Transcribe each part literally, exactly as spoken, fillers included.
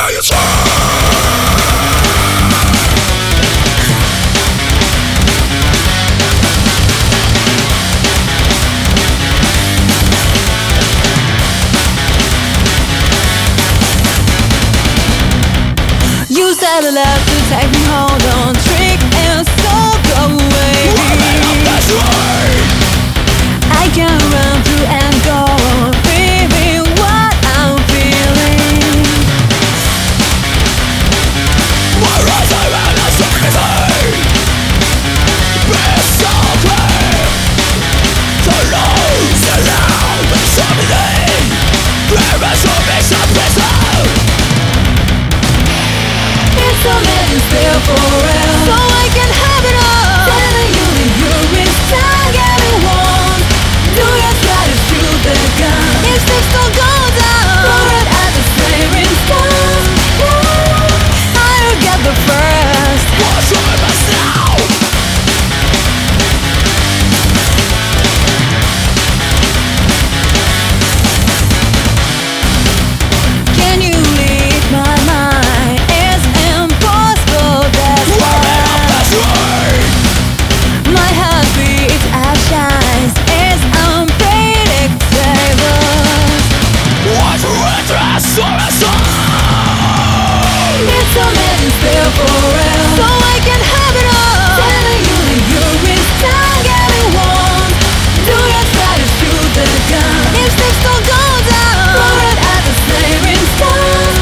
You said love to take me hold on, trick and so go away. I can run through and go on, feeling what I'm feeling. My eyes are in a certainty, it's so clear to lose the love and something. There is a mission. So let it stay forever, so I can have it all. Telling you that you're in time, getting warm. Do you try to shoot the gun? If things don't go down, throw it at the flaring stone. I'll get the first. What's your best now? Can you read my mind? My heart beats outshines, it's unpredictable. What's with this or a song? It's a man still forever, so I can have it all. Telling you that you're in time, getting warm. Do you try to shoot the gun? If things don't go down, throw it at the flaming stone.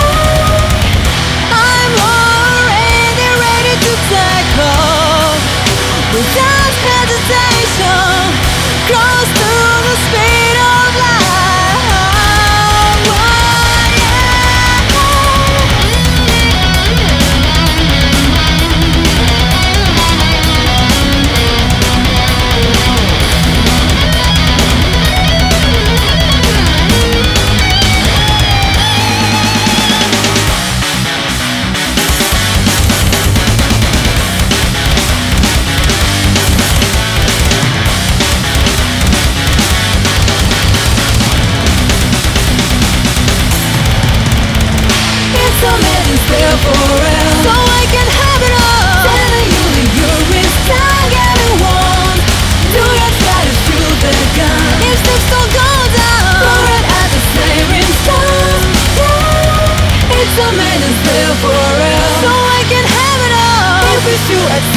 I'm already ready to take off without hesitation, close to the speed of light. Oh, yeah. So let it stay forever, so I can have it all. Telling you that you're in time, getting warm. Do you try to shoot the gun? If things don't go down, throw it at the flaming stone. Yeah. It's a man and stay forever, so I can have it all. If we shoot at